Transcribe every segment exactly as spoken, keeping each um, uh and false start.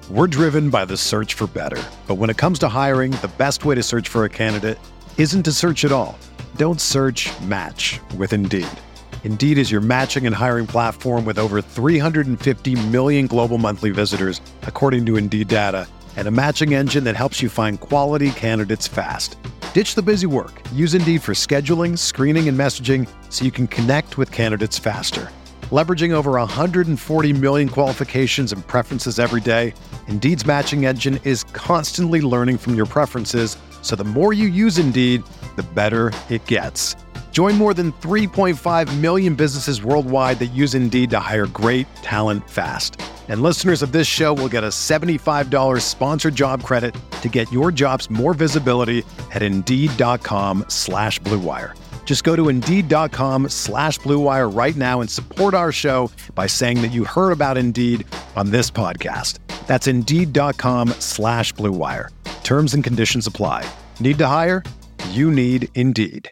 We're driven by the search for better. But when it comes to hiring, the best way to search for a candidate isn't to search at all. Don't search, match with Indeed. Indeed is your matching and hiring platform with over three hundred fifty million global monthly visitors, according to Indeed data, and a matching engine that helps you find quality candidates fast. Ditch the busy work. Use Indeed for scheduling, screening, and messaging so you can connect with candidates faster. Leveraging over one hundred forty million qualifications and preferences every day, Indeed's matching engine is constantly learning from your preferences, so the more you use Indeed, the better it gets. Join more than three point five million businesses worldwide that use Indeed to hire great talent fast. And listeners of this show will get a seventy-five dollars sponsored job credit to get your jobs more visibility at Indeed.com slash Blue Wire. Just go to Indeed.com slash Blue Wire right now and support our show by saying that you heard about Indeed on this podcast. That's Indeed.com slash Blue Wire. Terms and conditions apply. Need to hire? You need Indeed.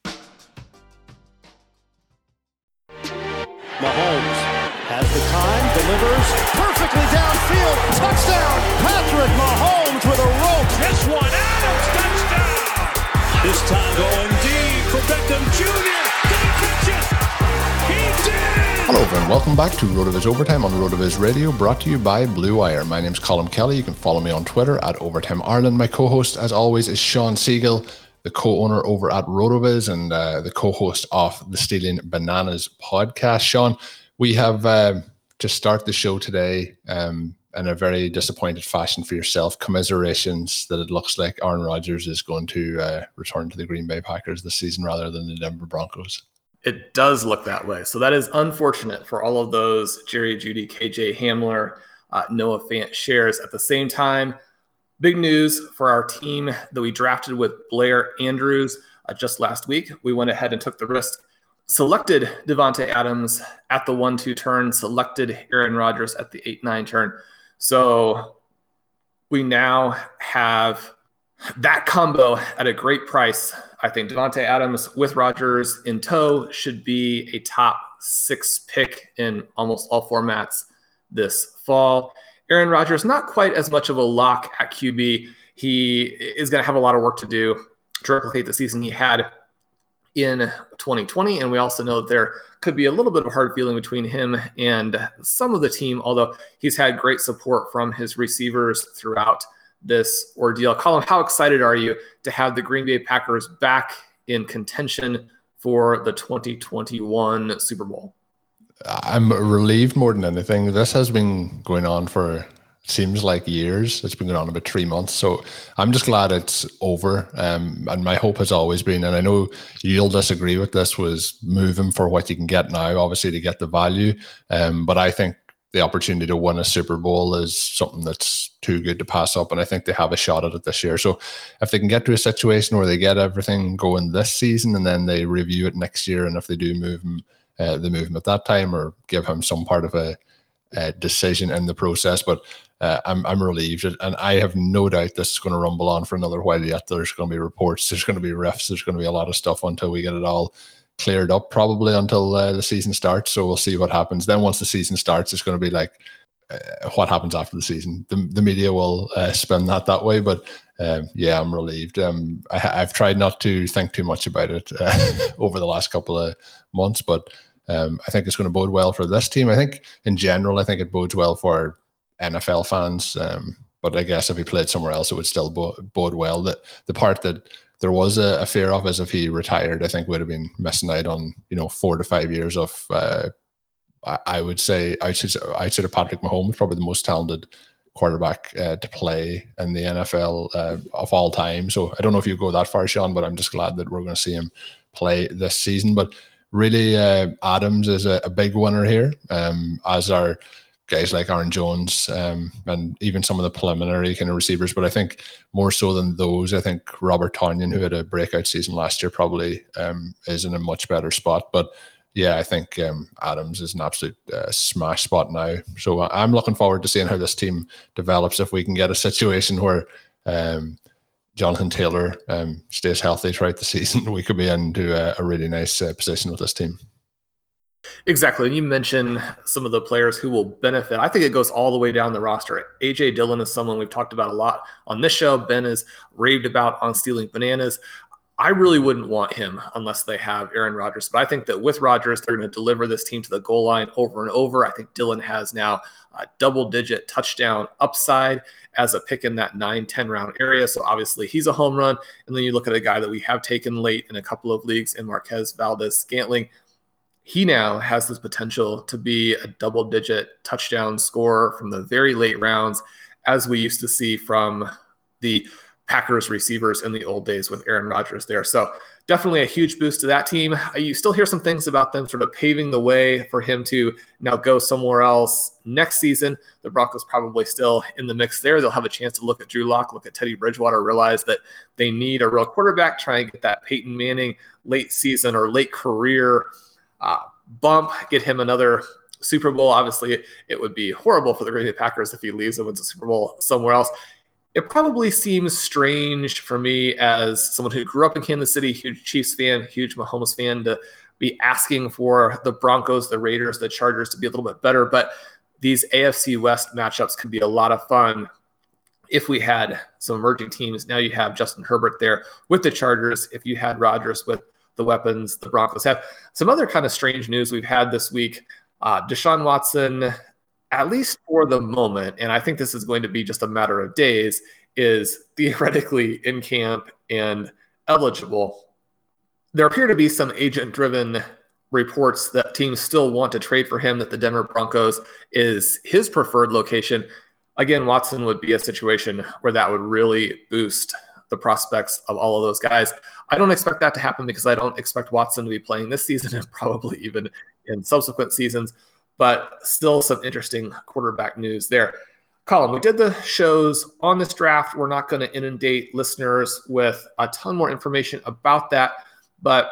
Mahomes has the time, delivers perfectly downfield. Touchdown, Patrick Mahomes with a rope. This one, Adams, touchdown. This time going deep for Beckham Junior Did he catch it? He did! Hello everyone, welcome back to RotoViz Overtime on RotoViz Radio, brought to you by Blue Wire. My name's Colin Kelly. You can follow me on Twitter at Overtime Ireland. My co-host, as always, is Sean Siegel, the co-owner over at RotoViz and uh, the co-host of the Stealing Bananas podcast. Sean, we have uh, to start the show today um, in a very disappointed fashion for yourself. Commiserations that it looks like Aaron Rodgers is going to uh, return to the Green Bay Packers this season rather than the Denver Broncos. It does look that way. So that is unfortunate for all of those Jerry Jeudy, K J Hamler, uh, Noah Fant shares. At the same time, big news for our team that we drafted with Blair Andrews uh, just last week. We went ahead and took the risk, selected Davante Adams at the one two turn, selected Aaron Rodgers at the eight nine turn. So we now have that combo at a great price. I think Davante Adams with Rodgers in tow should be a top six pick in almost all formats this fall. Aaron Rodgers, not quite as much of a lock at Q B. He is going to have a lot of work to do to replicate the season he had in twenty twenty. And we also know that there could be a little bit of hard feeling between him and some of the team, although he's had great support from his receivers throughout this ordeal. Colin, how excited are you to have the Green Bay Packers back in contention for the twenty twenty-one Super Bowl? I'm relieved more than anything. This has been going on for, seems like years. It's been going on about three months. So I'm just glad it's over. Um, and my hope has always been, and I know you'll disagree with this, was move him for what you can get now, obviously to get the value. Um, but I think the opportunity to win a Super Bowl is something that's too good to pass up. And I think they have a shot at it this year. So if they can get to a situation where they get everything going this season and then they review it next year, and if they do move him, Uh, the movement at that time, or give him some part of a, a decision in the process. But uh, I'm I'm relieved, and I have no doubt this is going to rumble on for another while yet. There's going to be reports, there's going to be riffs, there's going to be a lot of stuff until we get it all cleared up, probably until uh, the season starts. So we'll see what happens. Then once the season starts, it's going to be like, uh, what happens after the season? The, the media will uh, spin that that way, but um, yeah, I'm relieved. Um, I, I've tried not to think too much about it uh, over the last couple of months, but Um, I think it's going to bode well for this team. I think in general, I think it bodes well for N F L fans. Um, but I guess if he played somewhere else, it would still bo- bode well. That the part that there was a, a fear of is if he retired, I think would have been missing out on, you know, four to five years of, uh, I, I would say, outside, outside of Patrick Mahomes, probably the most talented quarterback uh, to play in the N F L uh, of all time. So I don't know if you go that far, Sean, but I'm just glad that we're going to see him play this season. But really, uh, Adams is a, a big winner here, um, as are guys like Aaron Jones um, and even some of the preliminary kind of receivers. But I think more so than those, I think Robert Tonyan, who had a breakout season last year, probably um, is in a much better spot. But yeah, I think um, Adams is an absolute uh, smash spot now. So I'm looking forward to seeing how this team develops. If we can get a situation where um, Jonathan Taylor um, stays healthy throughout the season, we could be into a, a really nice uh, position with this team. Exactly. And you mentioned some of the players who will benefit. I think it goes all the way down the roster. A J Dillon is someone we've talked about a lot on this show. Ben has raved about on Stealing Bananas. I really wouldn't want him unless they have Aaron Rodgers. But I think that with Rodgers, they're going to deliver this team to the goal line over and over. I think Dillon has now a double-digit touchdown upside as a pick in that nine, ten round area. So obviously he's a home run. And then you look at a guy that we have taken late in a couple of leagues in Marquez Valdes-Scantling. He now has this potential to be a double-digit touchdown scorer from the very late rounds, as we used to see from the Packers receivers in the old days with Aaron Rodgers there. So definitely a huge boost to that team. You still hear some things about them sort of paving the way for him to now go somewhere else next season. The Broncos probably still in the mix there. They'll have a chance to look at Drew Lock, look at Teddy Bridgewater, realize that they need a real quarterback, try and get that Peyton Manning late season or late career uh, bump, get him another Super Bowl. Obviously, it would be horrible for the Green Bay Packers if he leaves and wins a Super Bowl somewhere else. It probably seems strange for me as someone who grew up in Kansas City, huge Chiefs fan, huge Mahomes fan, to be asking for the Broncos, the Raiders, the Chargers to be a little bit better. But these A F C West matchups could be a lot of fun if we had some emerging teams. Now you have Justin Herbert there with the Chargers. If you had Rodgers with the weapons the Broncos have. Some other kind of strange news we've had this week. Uh, Deshaun Watson, at least for the moment, and I think this is going to be just a matter of days, is theoretically in camp and eligible. There appear to be some agent-driven reports that teams still want to trade for him, that the Denver Broncos is his preferred location. Again, Watson would be a situation where that would really boost the prospects of all of those guys. I don't expect that to happen because I don't expect Watson to be playing this season and probably even in subsequent seasons, but still some interesting quarterback news there. Colin, we did the shows on this draft. We're not going to inundate listeners with a ton more information about that, but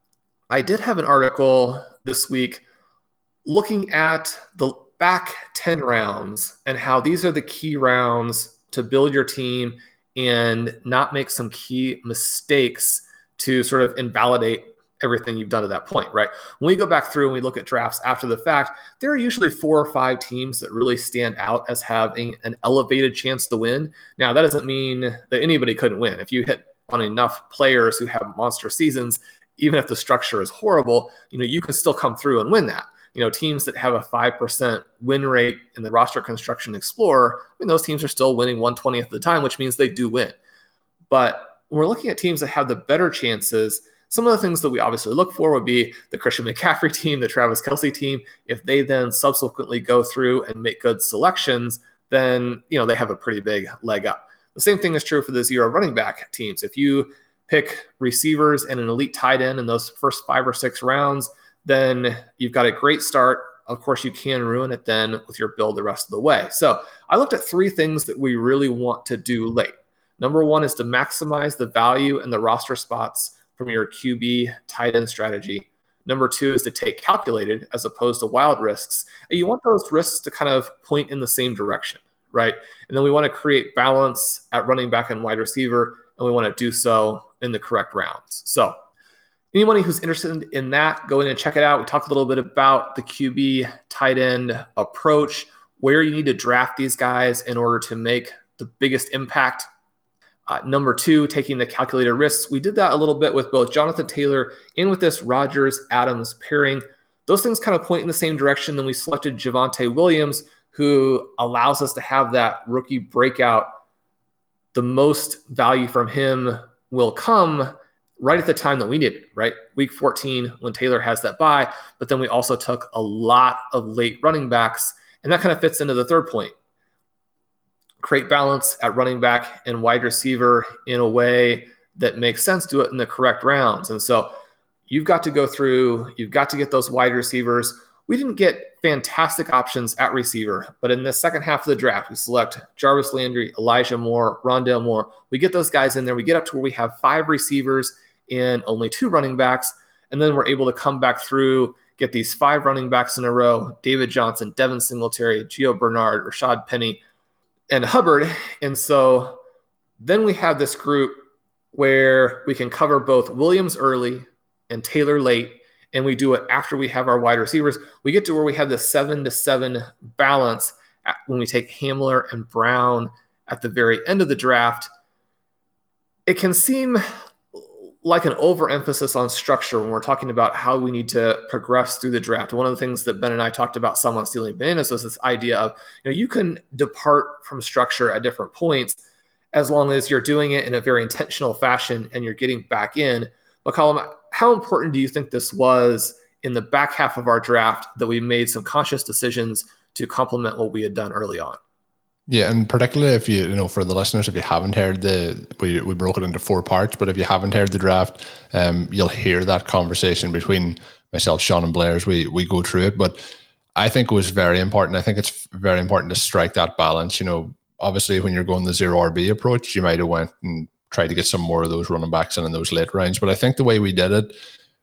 I did have an article this week looking at the back ten rounds and how these are the key rounds to build your team and not make some key mistakes to sort of invalidate everything you've done to that point, right? When we go back through and we look at drafts after the fact, there are usually four or five teams that really stand out as having an elevated chance to win. Now, that doesn't mean that anybody couldn't win. If you hit on enough players who have monster seasons, even if the structure is horrible, you know, you can still come through and win that. You know, teams that have a five percent win rate in the roster construction explorer, I mean, those teams are still winning one twentieth of the time, which means they do win. But when we're looking at teams that have the better chances, some of the things that we obviously look for would be the Christian McCaffrey team, the Travis Kelce team. If they then subsequently go through and make good selections, then, you know, they have a pretty big leg up. The same thing is true for the zero running back teams. If you pick receivers and an elite tight end in those first five or six rounds, then you've got a great start. Of course, you can ruin it then with your build the rest of the way. So I looked at three things that we really want to do late. Number one is to maximize the value and the roster spots from your Q B tight end strategy. Number two is to take calculated as opposed to wild risks. And you want those risks to kind of point in the same direction, right? And then we want to create balance at running back and wide receiver, and we want to do so in the correct rounds. So anyone who's interested in that, go in and check it out. We talked a little bit about the Q B tight end approach, where you need to draft these guys in order to make the biggest impact. Uh, number two, taking the calculated risks. We did that a little bit with both Jonathan Taylor and with this Rodgers-Adams pairing. Those things kind of point in the same direction. Then we selected Javonte Williams, who allows us to have that rookie breakout. The most value from him will come right at the time that we need it, right? Week fourteen, when Taylor has that bye. But then we also took a lot of late running backs, and that kind of fits into the third point. Create balance at running back and wide receiver in a way that makes sense. Do it in the correct rounds. And so you've got to go through, you've got to get those wide receivers. We didn't get fantastic options at receiver, but in the second half of the draft, we select Jarvis Landry, Elijah Moore, Rondale Moore. We get those guys in there. We get up to where we have five receivers and only two running backs. And then we're able to come back through, get these five running backs in a row: David Johnson, Devin Singletary, Gio Bernard, Rashad Penny, and Hubbard. And so then we have this group where we can cover both Williams early and Taylor late, and we do it after we have our wide receivers, we get to where we have the seven to seven balance when we take Hamler and Brown at the very end of the draft. It can seem like an overemphasis on structure when we're talking about how we need to progress through the draft. One of the things that Ben and I talked about some on Stealing Bananas was this idea of, you know, you can depart from structure at different points as long as you're doing it in a very intentional fashion and you're getting back in. But Colin, how important do you think this was in the back half of our draft that we made some conscious decisions to complement what we had done early on? Yeah, and particularly if you, you know, for the listeners, if you haven't heard the, we, we broke it into four parts, but if you haven't heard the draft, um, you'll hear that conversation between myself, Sean, and Blair as we, we go through it. But I think it was very important. I think it's very important to strike that balance. You know, obviously when you're going the zero R B approach, you might have went and tried to get some more of those running backs in in those late rounds. But I think the way we did it,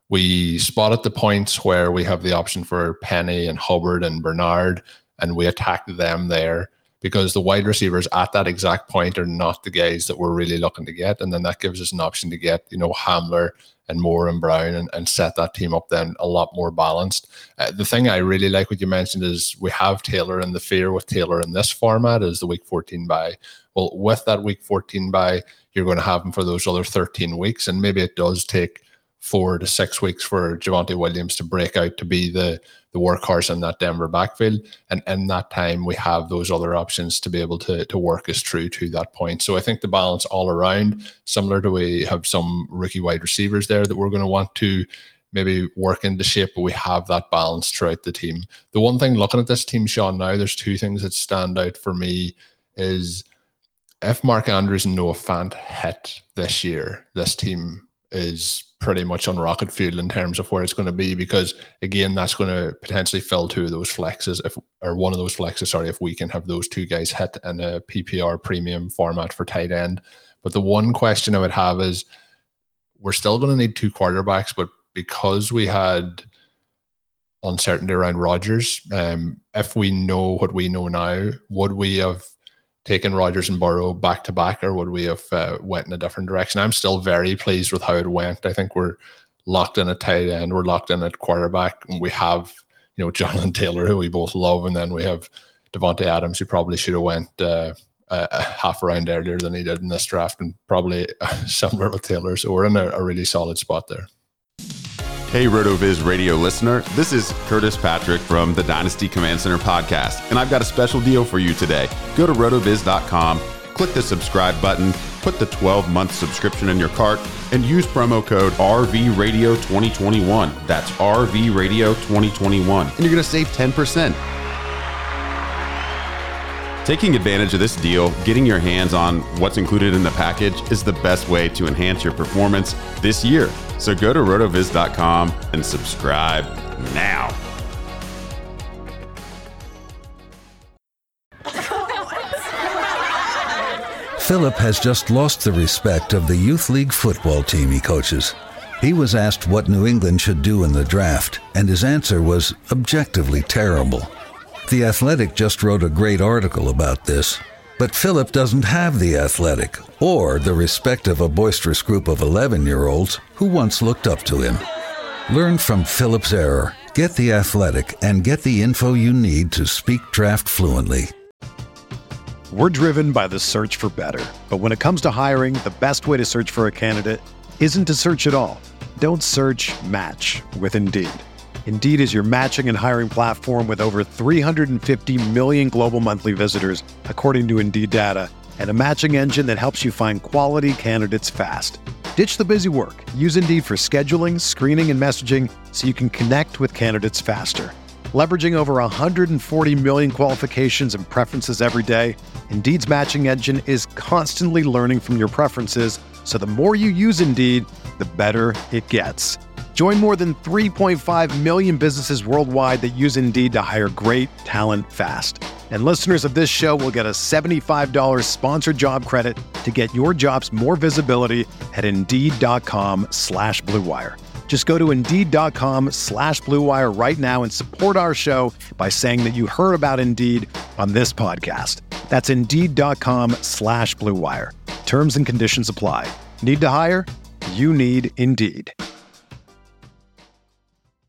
we spotted the points where we have the option for Penny and Hubbard and Bernard, and we attacked them there, because the wide receivers at that exact point are not the guys that we're really looking to get. And then that gives us an option to get, you know, Hamler and Moore and Brown and, and set that team up then a lot more balanced. Uh, the thing I really like what you mentioned is we have Taylor, and the fear with Taylor in this format is the week fourteen bye. Well, with that week fourteen bye, you're going to have him for those other thirteen weeks. And maybe it does take four to six weeks for Javonte Williams to break out to be the, the workhorse in that Denver backfield. And in that time, we have those other options to be able to, to work us through to that point. So I think the balance all around, similar to we have some rookie wide receivers there that we're going to want to maybe work into shape, but we have that balance throughout the team. The one thing looking at this team, Sean, now, there's two things that stand out for me is if Mark Andrews and Noah Fant hit this year, this team is pretty much on rocket fuel in terms of where it's going to be, because again, that's going to potentially fill two of those flexes, if or one of those flexes, sorry, if we can have those two guys hit in a P P R premium format for tight end. But the one question I would have is, we're still going to need two quarterbacks, but because we had uncertainty around Rodgers, um, if we know what we know now, would we have taken Rodgers and Burrow back to back, or would we have uh, went in a different direction? I'm still very pleased with how it went. I think we're locked in at tight end, we're locked in at quarterback, and we have, you know, Jonathan Taylor, who we both love, and then we have Devontae Adams, who probably should have went uh, a half a round earlier than he did in this draft, and probably uh, similar with Taylor. So we're in a, a really solid spot there. Hey, RotoViz radio listener, this is Curtis Patrick from the Dynasty Command Center podcast, and I've got a special deal for you today. Go to rotoviz dot com, click the subscribe button, put the twelve month subscription in your cart, and use promo code R V Radio twenty twenty-one. That's R V Radio twenty twenty-one, and you're going to save ten percent. Taking advantage of this deal, getting your hands on what's included in the package, is the best way to enhance your performance this year. So go to rotoviz dot com and subscribe now. Philip has just lost the respect of the youth league football team he coaches. He was asked what New England should do in the draft, and his answer was objectively terrible. The Athletic just wrote a great article about this, but Philip doesn't have The Athletic or the respect of a boisterous group of eleven-year-olds who once looked up to him. Learn from Philip's error. Get The Athletic and get the info you need to speak draft fluently. We're driven by the search for better. But when it comes to hiring, the best way to search for a candidate isn't to search at all. Don't search, match with Indeed. Indeed is your matching and hiring platform with over three hundred fifty million global monthly visitors, according to Indeed data, and a matching engine that helps you find quality candidates fast. Ditch the busy work. Use Indeed for scheduling, screening, and messaging so you can connect with candidates faster. Leveraging over one hundred forty million qualifications and preferences every day, Indeed's matching engine is constantly learning from your preferences, so the more you use Indeed, the better it gets. Join more than three point five million businesses worldwide that use Indeed to hire great talent fast. And listeners of this show will get a seventy-five dollars sponsored job credit to get your jobs more visibility at Indeed.com slash Blue Wire. Just go to Indeed.com slash Blue Wire right now and support our show by saying that you heard about Indeed on this podcast. That's Indeed.com slash Blue Wire. Terms and conditions apply. Need to hire? You need Indeed.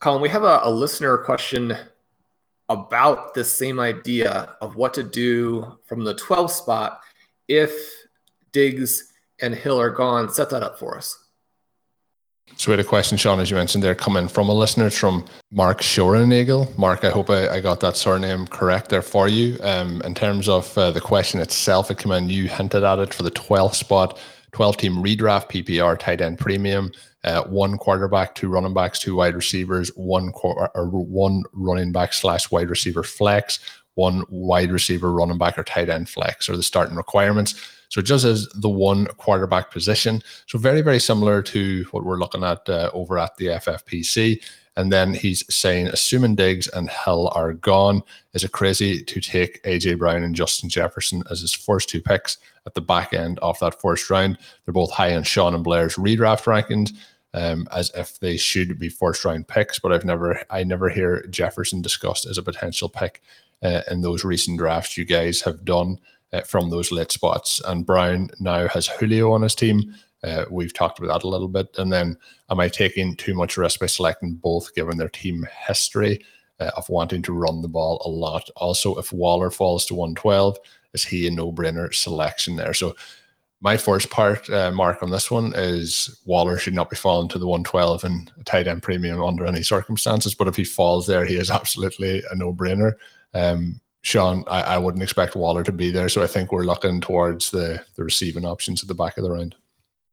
Colin, we have a, a listener question about this same idea of what to do from the twelve spot if Diggs and Hill are gone. Set that up for us. So we had a question, Sean, as you mentioned there, coming from a listener. It's from Mark Shorenagel. Mark, I hope I, I got that surname correct there for you. Um, in terms of uh, the question itself, it came in, you hinted at it for the twelfth spot, twelve-team redraft, P P R, tight end premium, uh, one quarterback, two running backs, two wide receivers, one qu- or one running back slash wide receiver flex, one wide receiver, running back, or tight end flex are the starting requirements. So it just as the one quarterback position. So very, very similar to what we're looking at uh, over at the F F P C. And then he's saying, assuming Diggs and Hill are gone, is it crazy to take A J Brown and Justin Jefferson as his first two picks at the back end of that first round? They're both high in Sean and Blair's redraft rankings, um, as if they should be first round picks. But I've never, I never hear Jefferson discussed as a potential pick uh, in those recent drafts you guys have done uh, from those late spots. And Brown now has Julio on his team. Uh, we've talked about that a little bit. And then, am I taking too much risk by selecting both given their team history uh, of wanting to run the ball a lot? Also, if Waller falls to one twelve, is he a no-brainer selection there? So my first part, uh, Mark, on this one is Waller should not be falling to the one twelve and a tight end premium under any circumstances. But if he falls there, he is absolutely a no-brainer. Um, Sean, I, I wouldn't expect Waller to be there. So I think we're looking towards the, the receiving options at the back of the round.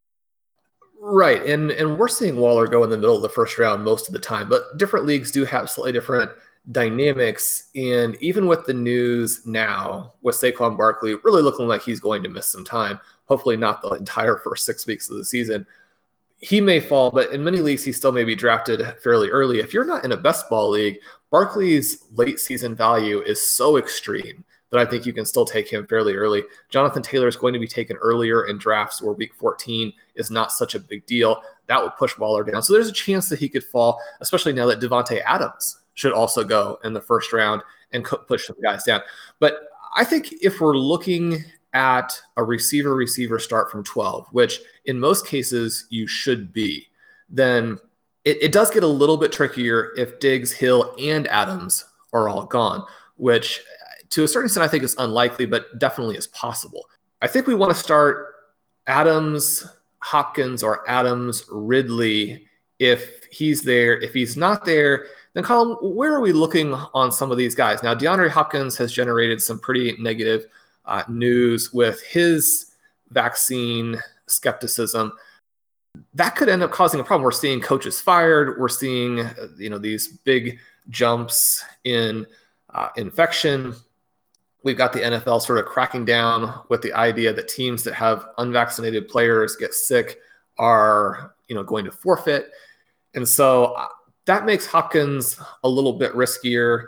Right, and and we're seeing Waller go in the middle of the first round most of the time, but different leagues do have slightly different dynamics. And even with the news now, with Saquon Barkley really looking like he's going to miss some time, hopefully not the entire first six weeks of the season, he may fall, but in many leagues he still may be drafted fairly early. If you're not in a best ball league, Barkley's late season value is so extreme that I think you can still take him fairly early. Jonathan Taylor is going to be taken earlier in drafts where week fourteen is not such a big deal. That would push Waller down. So there's a chance that he could fall, especially now that Devontae Adams should also go in the first round and push some guys down. But I think if we're looking at a receiver-receiver start from twelve, which in most cases you should be, then it, it does get a little bit trickier if Diggs, Hill, and Adams are all gone, which to a certain extent, I think is unlikely, but definitely is possible. I think we want to start Adams, Hopkins, or Adams, Ridley if he's there. If he's not there, then Colin, where are we looking on some of these guys? Now, DeAndre Hopkins has generated some pretty negative uh, news with his vaccine skepticism. That could end up causing a problem. We're seeing coaches fired. We're seeing, uh, you know, these big jumps in uh, infection. We've got the N F L sort of cracking down with the idea that teams that have unvaccinated players get sick are, you know, going to forfeit. And so that makes Hopkins a little bit riskier,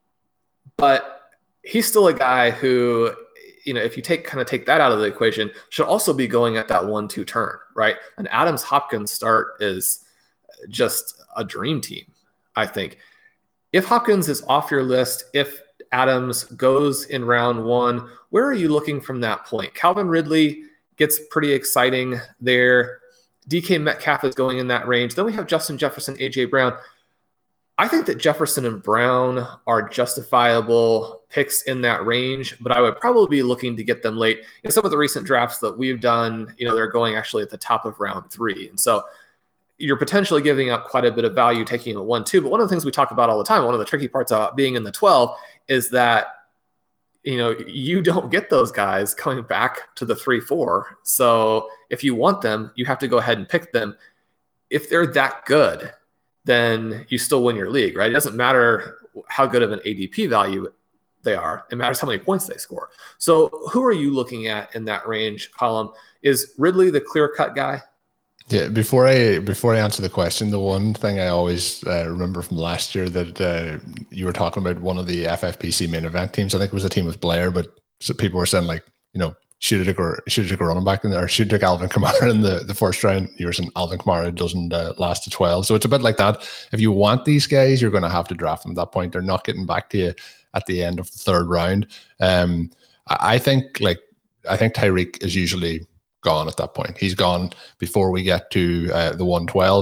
but he's still a guy who, you know, if you take kind of take that out of the equation, should also be going at that one two turn, right? An Adams Hopkins start is just a dream team, I think. If Hopkins is off your list, if Adams goes in round one, where are you looking from that point? Calvin Ridley gets pretty exciting there. D K Metcalf is going in that range. Then we have Justin Jefferson, A J Brown. I think that Jefferson and Brown are justifiable picks in that range, but I would probably be looking to get them late. In some of the recent drafts that we've done, you know, they're going actually at the top of round three. And so you're potentially giving up quite a bit of value taking a one two. But one of the things we talk about all the time, one of the tricky parts about being in the twelve is that, you know, you don't get those guys coming back to the three four. So if you want them, you have to go ahead and pick them. If they're that good, then you still win your league, right? It doesn't matter how good of an A D P value they are. It matters how many points they score. So who are you looking at in that range column? Is Ridley the clear-cut guy? Yeah, before I before I answer the question, the one thing I always uh, remember from last year that uh, you were talking about one of the F F P C main event teams. I think it was a team with Blair, but people were saying like, you know, should have took or should have took a running back in there, or should have took Alvin Kamara in the, the first round. You were saying Alvin Kamara doesn't uh, last to twelve, so it's a bit like that. If you want these guys, you're going to have to draft them at that point. They're not getting back to you at the end of the third round. Um, I, I think like I think Tyreek is usually gone at that point. He's gone before we get to uh, the one twelve.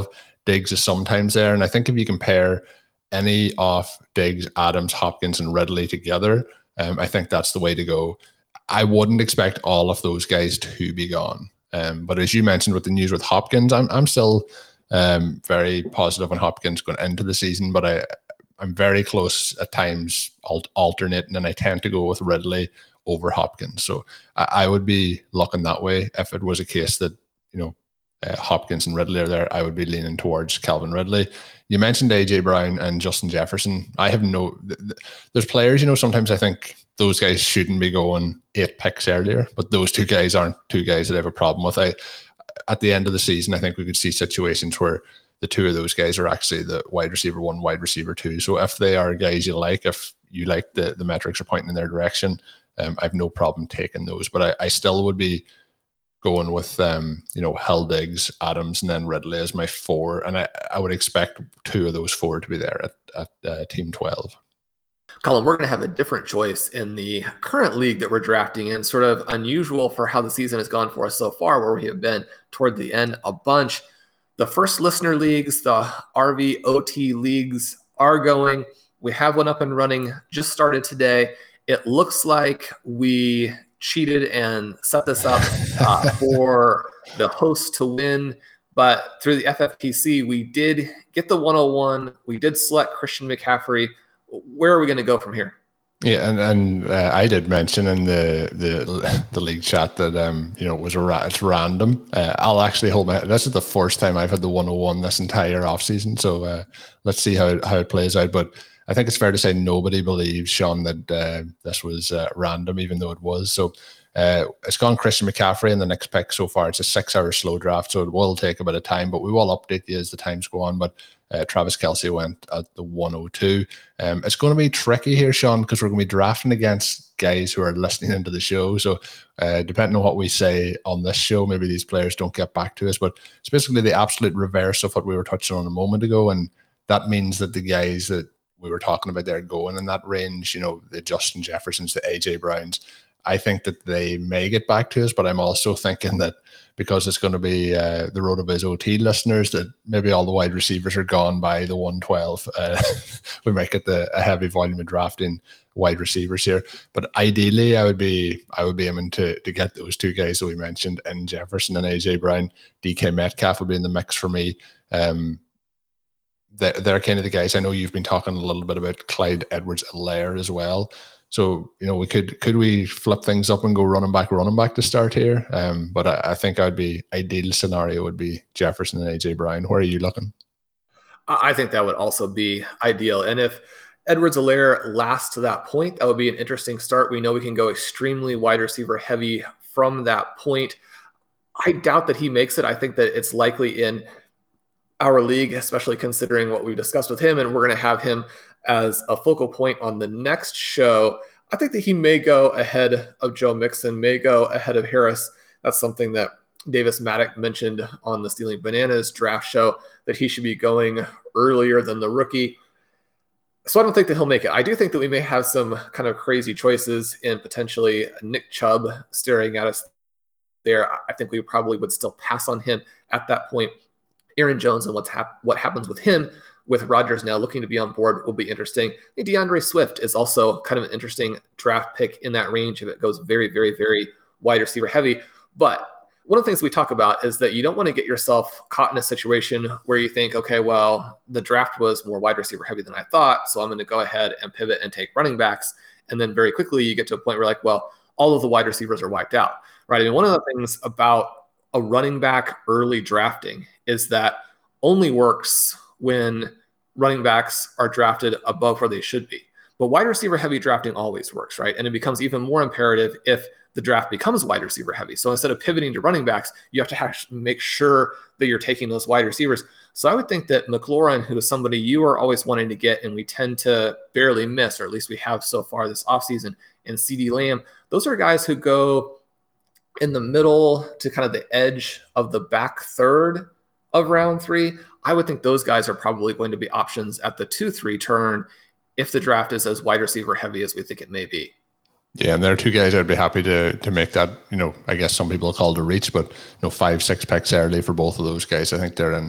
Diggs is sometimes there. And I think if you compare any of Diggs, Adams, Hopkins, and Ridley together, um, I think that's the way to go. I wouldn't expect all of those guys to be gone. Um, but as you mentioned with the news with Hopkins, I'm I'm still um, very positive on Hopkins going into the season, but I, I'm very close at times alt- alternating, and I tend to go with Ridley over Hopkins. So I, I would be looking that way. If it was a case that, you know, uh, Hopkins and Ridley are there, I would be leaning towards Calvin Ridley. You mentioned A J Brown and Justin Jefferson. I have no, th- th- there's players, you know, sometimes I think those guys shouldn't be going eight picks earlier, but those two guys aren't two guys that I have a problem with. I, at the end of the season, I think we could see situations where the two of those guys are actually the wide receiver one, wide receiver two. So if they are guys you like, if you like the, the metrics are pointing in their direction, um, I have no problem taking those. But I, I still would be going with, um, you know, Hill, Diggs, Adams, and then Ridley as my four. And I, I would expect two of those four to be there at, at uh, team twelve. Colin, we're going to have a different choice in the current league that we're drafting in, sort of unusual for how the season has gone for us so far, where we have been toward the end a bunch. The first listener leagues, the R V O T leagues are going. We have one up and running, just started today. It looks like we cheated and set this up uh, for the host to win. But through the F F P C, we did get the one oh one. We did select Christian McCaffrey. Where are we going to go from here? Yeah, and and uh, I did mention in the the the league chat that um you know it was a ra- it's random. Uh, I'll actually hold my. This is the first time I've had the one oh one this entire off season, so uh, let's see how it, how it plays out. But I think it's fair to say nobody believes, Sean, that uh, this was uh, random, even though it was. So uh, it's gone Christian McCaffrey in the next pick so far. It's a six-hour slow draft, so it will take a bit of time, but we will update you as the times go on. But uh, Travis Kelce went at the one oh two. Um, it's going to be tricky here, Sean, because we're going to be drafting against guys who are listening into the show. So uh, depending on what we say on this show, maybe these players don't get back to us. But it's basically the absolute reverse of what we were touching on a moment ago, and that means that the guys that we were talking about there going in that range, you know, the Justin Jeffersons, the A J Browns, I think that they may get back to us, but I'm also thinking that because it's going to be uh, the RotoViz O T listeners, that maybe all the wide receivers are gone by the one twelve. Uh, we might get the a heavy volume of drafting wide receivers here, but ideally, I would be I would be aiming to to get those two guys that we mentioned, in Jefferson and A J Brown. D K Metcalf would be in the mix for me. Um, they're, they're kind of the guys. I know you've been talking a little bit about Clyde Edwards-Helaire as well. So, you know, we could could we flip things up and go running back, running back to start here? Um, but I, I think I'd be ideal scenario would be Jefferson and A J Brown. Where are you looking? I think that would also be ideal. And if Edwards-Helaire lasts to that point, that would be an interesting start. We know we can go extremely wide receiver heavy from that point. I doubt that he makes it. I think that it's likely in our league, especially considering what we've discussed with him, and we're going to have him as a focal point on the next show. I think that he may go ahead of Joe Mixon, may go ahead of Harris. That's something that Davis Maddock mentioned on the Stealing Bananas draft show, that he should be going earlier than the rookie. So I don't think that he'll make it. I do think that we may have some kind of crazy choices in potentially Nick Chubb staring at us there. I think we probably would still pass on him at that point. Aaron Jones and what's hap- what happens with him, with Rodgers now looking to be on board, will be interesting. And DeAndre Swift is also kind of an interesting draft pick in that range if it goes very, very, very wide receiver heavy. But one of the things we talk about is that you don't want to get yourself caught in a situation where you think, okay, well, the draft was more wide receiver heavy than I thought, so I'm going to go ahead and pivot and take running backs. And then very quickly you get to a point where like, well, all of the wide receivers are wiped out, right? I mean, one of the things about a running back early drafting is that only works when running backs are drafted above where they should be. But wide receiver heavy drafting always works, right? And it becomes even more imperative if the draft becomes wide receiver heavy. So instead of pivoting to running backs, you have to have to make sure that you're taking those wide receivers. So I would think that McLaurin, who is somebody you are always wanting to get, and we tend to barely miss, or at least we have so far this offseason, and CeeDee Lamb, those are guys who go in the middle to kind of the edge of the back third of round three. I would think those guys are probably going to be options at the two three turn if the draft is as wide receiver heavy as we think it may be. Yeah, and there are two guys I'd be happy to to make that, you know, I guess some people call it a reach, but, you know, five, six picks early for both of those guys. I think they're in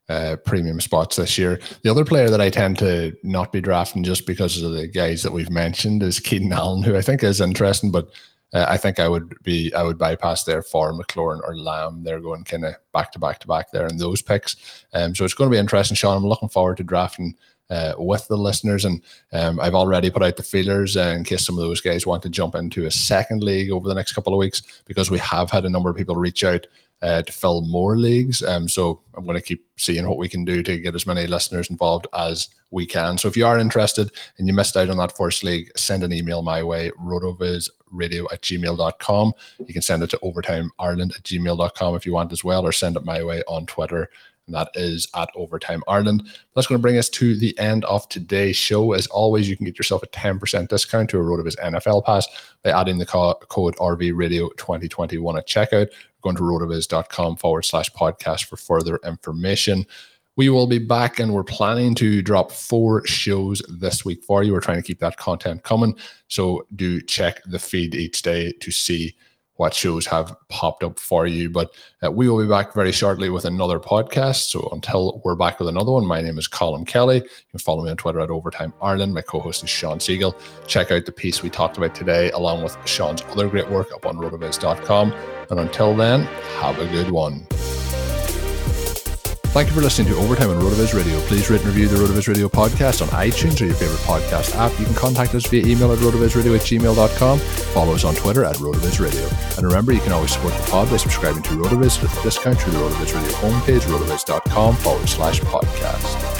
uh, premium spots this year. The other player that I tend to not be drafting just because of the guys that we've mentioned is Keenan Allen, who I think is interesting, but uh, I think I would be I would bypass there for McLaurin or Lamb. They're going kind of back to back to back there in those picks. Um, so it's going to be interesting, Sean. I'm looking forward to drafting Uh, with the listeners, and um, I've already put out the feelers uh, in case some of those guys want to jump into a second league over the next couple of weeks, because we have had a number of people reach out uh, to fill more leagues. Um, so I'm going to keep seeing what we can do to get as many listeners involved as we can. So if you are interested and you missed out on that first league, send an email my way, rotovizradio at gmail dot com. You can send it to overtime ireland at gmail dot com if you want as well, or send it my way on Twitter. And that is at Overtime Ireland. That's going to bring us to the end of today's show. As always, you can get yourself a ten percent discount to a RotoViz N F L pass by adding the co- code R V Radio twenty twenty-one at checkout. Going to rotoviz.com forward slash podcast for further information. We will be back, and we're planning to drop four shows this week for you. We're trying to keep that content coming. So do check the feed each day to see what shows have popped up for you. But uh, we will be back very shortly with another podcast. So until we're back with another one, my name is Colin Kelly. You can follow me on Twitter at Overtime Ireland. My co-host is Sean Siegel. Check out the piece we talked about today, along with Sean's other great work up on rotoviz dot com. And until then, have a good one. Thank you for listening to Overtime on RotoViz Radio. Please rate and review the RotoViz Radio podcast on iTunes or your favorite podcast app. You can contact us via email at rotovizradio at gmail dot com. Follow us on Twitter at RotoViz Radio. And remember, you can always support the pod by subscribing to RotoViz with a discount through the RotoViz Radio homepage, rotoviz.com forward slash podcast.